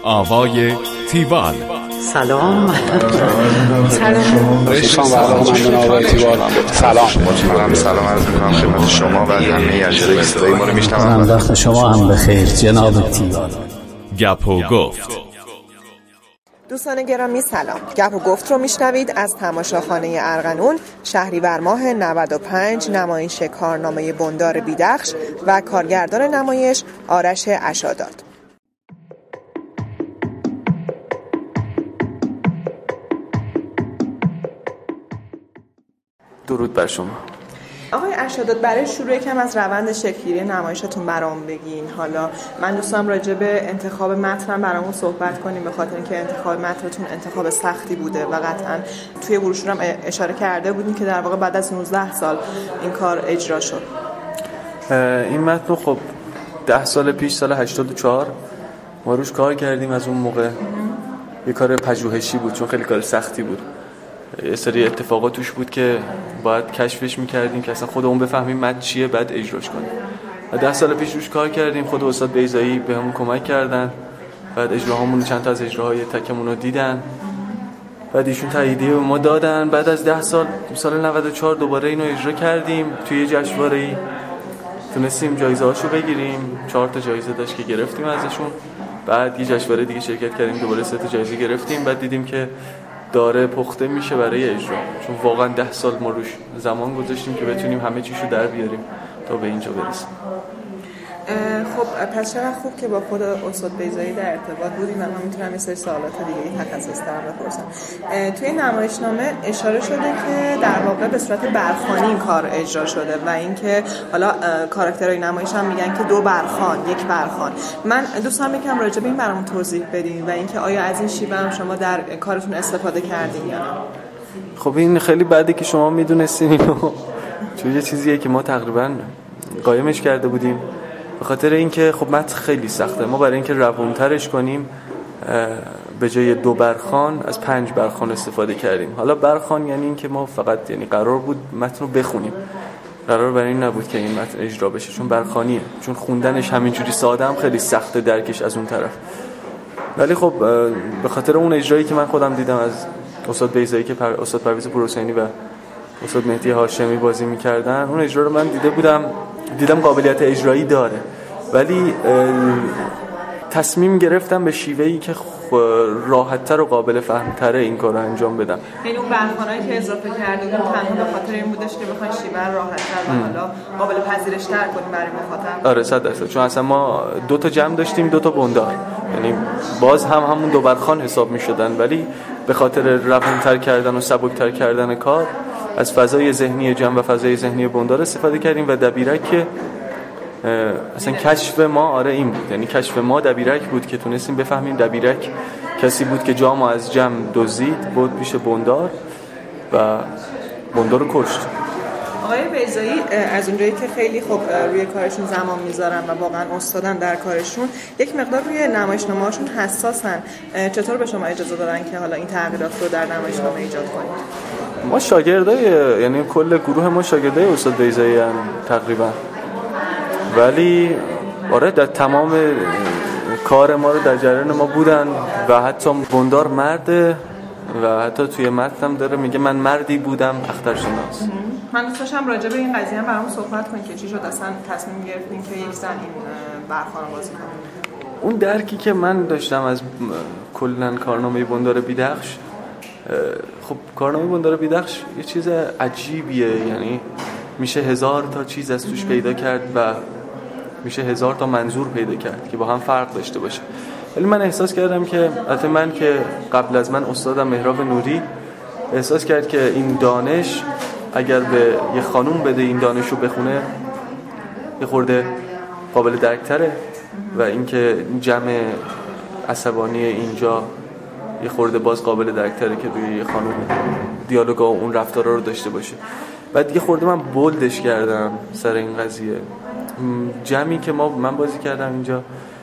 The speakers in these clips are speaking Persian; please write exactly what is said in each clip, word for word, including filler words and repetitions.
آوای تیوال. سلام. سلام. سلام. سلام. سلام عرض می‌کنم خدمت شما و همه اجرای صدای ما رو میشنوم. وقت شما هم بخیر جناب تیوال. گپ و گفت. دوستان گرامی سلام. گپ و گفت رو میشنوید از تماشاخانه ارغنون، شهریور ماه نود و پنج، نمایش کارنامه بندار بیدخش و کارگردان نمایش آرش عشادات. درود بر شما. آقای عشادات، برای شروع یکم از روند شکل‌گیری نمایشتون برام بگین. حالا من دوستم راجع به انتخاب متن برامون صحبت کنیم، به خاطر اینکه انتخاب متنتون انتخاب سختی بوده و قطعاً توی بروشور هم اشاره کرده بودین که در واقع بعد از نوزده سال این کار اجرا شد. این متن خب ده سال پیش، سال هشتاد و چهار ما روش کار کردیم. از اون موقع یه کار پژوهشی بود، چون خیلی کار سختی بود. یه سری اتفاقات توش بود که باید کشفش میکردیم که اصلا خودمون بفهمیم متن چیه، بعد اجراش کنیم. ده سال پیش روش کار کردیم، خود استاد بیضایی بهمون کمک کردن، بعد اجراهامون چند تا از اجراهای تکمون رو دیدن، بعد ایشون تاییدیه به ما دادن. بعد از ده سال، سال نود و چهار دوباره اینو اجرا کردیم توی جشنواره‌ای، تونستیم جایزه هاشو بگیریم. چهار تا جایزه داشت که گرفتیم ازشون. بعد یه جشنواره دیگه شرکت کردیم، دوباره سه تا جایزه گرفتیم. بعد دیدیم که داره پخته میشه برای اجرا، چون واقعا ده سال ما روش زمان گذاشتیم که بتونیم همه چیشو در بیاریم تا به اینجا برسیم. خب پس چقدر خوب که با خود استاد بیضایی در ارتباط بودیم و من میتونم یه سری سوالات دیگه تخصصی تر بپرسم. توی نمایشنامه اشاره شده که در واقع به صورت برخوانی این کار اجرا شده و اینکه حالا کاراکترهای نمایش هم میگن که دو برخوان، یک برخوان. من دوستم یکم راجع به این برامون توضیح بدین و اینکه آیا از این شیوه هم شما در کارتون استفاده کردین یا نه؟ خب این خیلی بده که شما میدونستین اینو، چون یه چیزیه که ما تقریبا قایمش کرده بودیم، به خاطر اینکه خب متن خیلی سخته. ما برای اینکه روونترش کنیم به جای دو برخوان از پنج برخوان استفاده کردیم. حالا برخوان یعنی اینکه ما فقط، یعنی قرار بود متن رو بخونیم، قرار برای این نبود که این متن اجرا بشه، چون برخوانیه، چون خوندنش همینجوری ساده هم خیلی سخته درکش از اون طرف. ولی خب به خاطر اون اجرایی که من خودم دیدم از استاد بیضایی که پر... استاد پرویز پورحسینی و استاد مهدی هاشمی بازی می‌کردن، اون اجرا رو من دیده بودم، دیدم قابلیت اجرایی داره، ولی تصمیم گرفتم به شیوهی که راحت‌تر و قابل فهم‌تر این کار رو انجام بدم. یعنی اون برخوانایی که اضافه کردیم تنها به خاطر این بودش که بخوایم شیوه راحت‌تر و حالا قابل پذیرش‌تر کنیم برای مخاطب. آره صد درصد، چون اصلا ما دو تا جمع داشتیم، دو تا بندار، یعنی باز هم همون دو برخوان حساب می‌شدن، ولی به خاطر روان‌تر کردن و سبک‌تر کردن کار از فضای ذهنی جمع و فضای ذهنی بندار استفاده کردیم و دبیرک که اصلا کشف ما آره این بود، یعنی کشف ما دبیرک بود که تونستیم بفهمیم دبیرک کسی بود که جامو از جمع دزدید، بود پیش بندار و بندار رو کشت. آقای بیضایی از اونجایی که خیلی خوب روی کارشون زمان میذارن و واقعا استادن در کارشون، یک مقدار روی نمایشنامه‌هاشون حساسن، چطور به شما اجازه دادن که حالا این تغییرات رو در نمایشنامه ایجاد کنید؟ ما شاگردای، یعنی کل گروه ما شاگردای استاد بیضایی ان تقریبا، ولی آره در تمام کار ما رو در جریان ما بودن و حتی بندار مرده و حتی توی متنم داره میگه من مردی بودم اخترشناس. من دوست داشتم راجع به این قضیه هم برام صحبت کنید که چی شد اصلا تصمیم گرفتین که یک زن این برخوان رو بازی کنه؟ اون درکی که من داشتم از کلاً کارنامه بندار بیدخش، خب کارنامه بندار بیدخش یه چیز عجیبیه، یعنی میشه هزار تا چیز از توش پیدا کرد و میشه هزار تا منظور پیدا کرد که با هم فرق داشته باشه. ولی من احساس کردم که البته من که قبل از من استادم مهراب نوری احساس کرد که این دانش اگر به یه خانوم بده این دانش رو بخونه یه خورده قابل درک‌تره و اینکه جمع عصبانی اینجا یه خورده باز قابل درک‌تره که روی یه خانوم دیالوگا و اون رفتارا رو داشته باشه. بعد یه خورده من بولدش کردم سر این قضیه. جمعی که ما من بازی کردم اینجا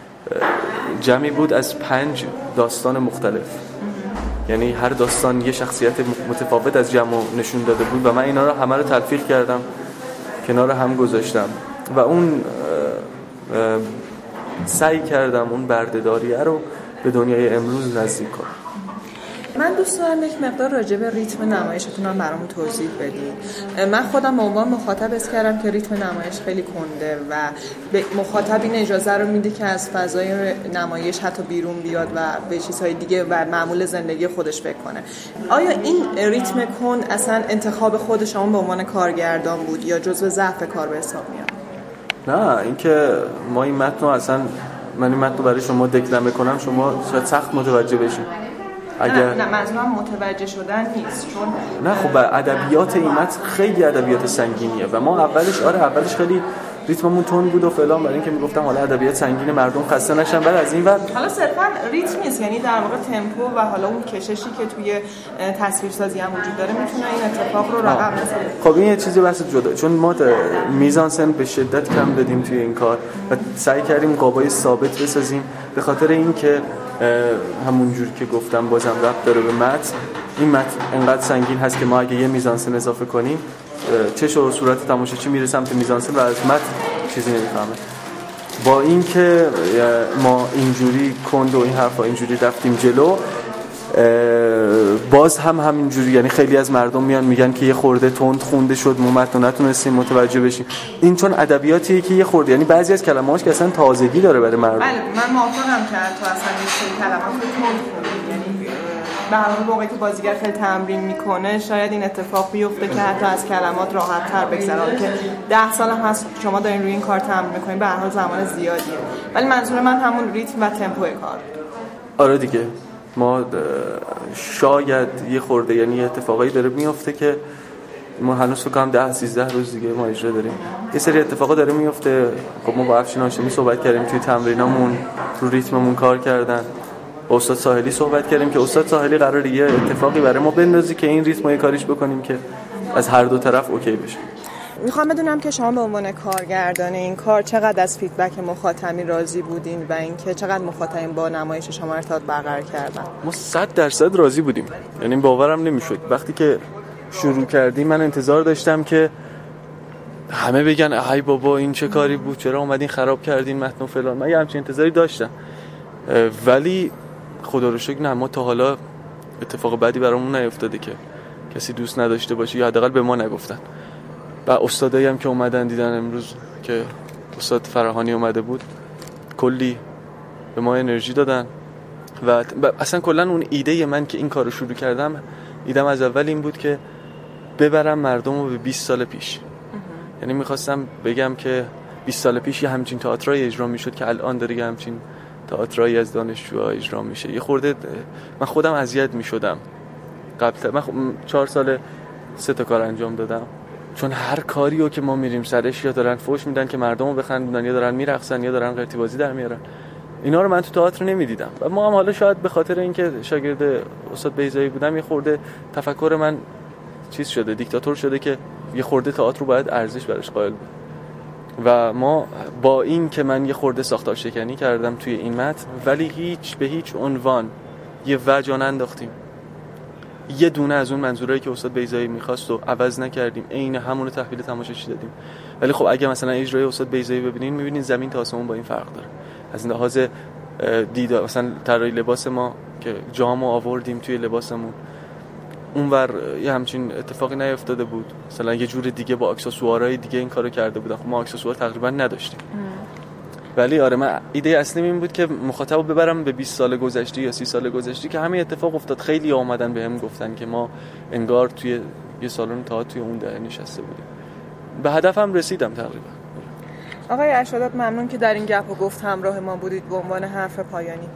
جمعی بود از پنج داستان مختلف، یعنی هر داستان یه شخصیت متفاوت از جمع نشون داده بود و من اینا رو همه رو تلفیق کردم، کنار هم گذاشتم و اون سعی کردم اون برده‌داریه رو به دنیای امروز نزدیک کنه. من دوست دارم یک مقدار راجع به ریتم نمایشتون هم برامون توضیح بدید. من خودم به عنوان مخاطب حس کردم که ریتم نمایش خیلی کنده و به مخاطب این اجازه رو میده که از فضای نمایش حتی بیرون بیاد و به چیزهای دیگه و معمول زندگی خودش فکر کنه. آیا این ریتم کند اصلا انتخاب خود شما به عنوان کارگردان بود یا جزو ضعف کار به حساب میاد؟ نه، اینکه ما این متن اصلا من این متن رو برای شما دکلمه کنم شما شاید سخت متوجه بشید. اگر نه نه منظورم متوجه شدن نیست، چون نه خب ادبیات این متن خیلی ادبیات سنگینیه و ما اولش آره اولش خیلی ریتممون تون بود و فلان، برای اینکه میگفتم حالا ادبیات سنگین مردم خسته نشن، بعد از این ور حالا صرفا ریتم نیست، یعنی در واقع تمپو و حالا اون کششی که توی تصویرسازی هم وجود داره میتونه این اتفاق رو رقم بزنه. خب این یه چیزی بحث جدا، چون ما میزانسن به شدت کم دادیم توی این کار و سعی کردیم قابای ثابت بسازیم به خاطر اینکه همونجور که گفتم بازم ربط داره به متن. این متن انقدر سنگین هست که ما اگه یه میزانسن اضافه کنیم چش و صورت تماشاچی میره سمت میزانسن و از متن چیزی نمیفهمه. با اینکه ما اینجوری کند و این حرفا اینجوری رفتیم جلو، باز هم همینجوری، یعنی خیلی از مردم میان میگن که یه خورده تند خونده شد، ما متن نتونستیم متوجه بشیم. این چون ادبیاتیه که یه خورده، یعنی بعضی از کلماتش که اصلا تازگی داره برای مردم. بله من موافقم که تو اصلا یه سری کلمات رو تند خوندید، یعنی به هر حال موقعی که بازیگر خیلی تمرین میکنه شاید این اتفاق بیفته که حتی از کلمات راحت تر بگذره، که ده سال هم هست شما دارین روی این کار تمرین میکنین، به هر حال زمان زیادیه، ولی منظور من همون ریتم و تمپوی کار. آره دیگه، ما شاید یه خورده یعنی اتفاقایی داره میفته که ما هنوز فکر کنم ده سیزده روز دیگه ما اجرا داریم، یه سری اتفاقا داره میفته. خب ما با افشین هاشمی صحبت کردیم توی تمرینامون رو ریتممون کار کردن، با استاد ساحلی صحبت کردیم که استاد ساحلی قراره یه اتفاقی برای ما بندازی که این ریتم رو کاریش بکنیم که از هر دو طرف اوکی بشه. میخوام بدونم که شما به عنوان کارگردان این کار چقدر از فیدبک مخاطبین راضی بودین و اینکه چقدر مخاطبین با نمایش شما ارتباط برقرار کردن؟ ما صد درصد راضی بودیم، یعنی باورم نمیشد. وقتی که شروع کردیم من انتظار داشتم که همه بگن ای بابا این چه کاری بود، چرا اومدین خراب کردین متن و فلان. من یه همچین انتظاری داشتم، ولی خدا رو شکر نه، ما تا حالا اتفاق بدی برامون نیفتاده که کسی دوست نداشته باشه یا حداقل به ما نگفتن. و استادایی هم که اومدن دیدن امروز که استاد فراهانی اومده بود کلی به ما انرژی دادن و اصلا کلا اون ایده من که این کارو شروع کردم، ایدم از اول این بود که ببرم مردم رو به بیست سال پیش. یعنی میخواستم بگم که بیست سال پیش یه همچین تئاترای اجرا میشد که الان داره یه همچین تئاترایی از دانشجوها اجرا میشه. یه خورده من خودم اذیت میشدم قبل، من چهار سال سه تا کار انجام دادم، چون هر کاریو که ما میریم سرش یا دارن فوش میدن که مردمو بخندونن یا دارن میرقصن یا دارن قرتی بازی در میارن. اینا رو من تو تئاتر نمیدیدم و ما هم حالا شاید به خاطر اینکه شاگرد استاد بیضایی بودم یه خورده تفکر من چیز شده، دیکتاتور شده که یه خورده تئاتر رو باید ارزش براش قائل بود. و ما با این که من یه خورده ساختار شکنی کردم توی این متن، ولی هیچ به هیچ عنوان یه وجه ننداختیم، یه دونه از اون منظورایی که استاد بیضایی می‌خواست و عوض نکردیم، عین همون رو تحویل تماشاچی دادیم. ولی خب اگه مثلا اجرای استاد بیضایی ببینین می‌بینین زمین تا آسمون با این فرق داره. از لحاظ دید مثلا طراحی لباس ما که جامو آوردیم توی لباسمون، اونور یه همچین اتفاقی نیفتاده بود. مثلا یه جور دیگه با اکسسوارهای دیگه این کارو کرده بودن، خب ما اکسسوار تقریبا نداشتیم. ام. ولی آره من ایده اصلی این بود که مخاطبو ببرم به بیست سال گذشته یا سی سال گذشته که همین اتفاق افتاد. خیلی اومدن بهم گفتن که ما انگار توی یه سالن تئاتر توی اون دهه نشسته بودیم. به هدفم رسیدم تقریبا. آقای ارشادات ممنون که در این گپ و گفت همراه ما بودید. به عنوان حرف پایانی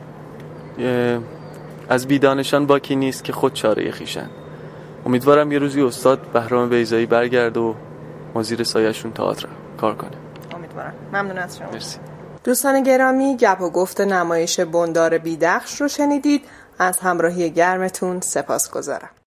از بیدانشان باکی نیست که خود چاره خویشند. امیدوارم یه روزی استاد بهرام بیضایی برگرد و ما زیر سایه‌شون تئاتر کار کنه. امیدوارم. ممنون از شما. مرسی. دوستان گرامی، گپ و گفت نمایش بندار بیدخش رو شنیدید. از همراهی گرمتون سپاسگزارم.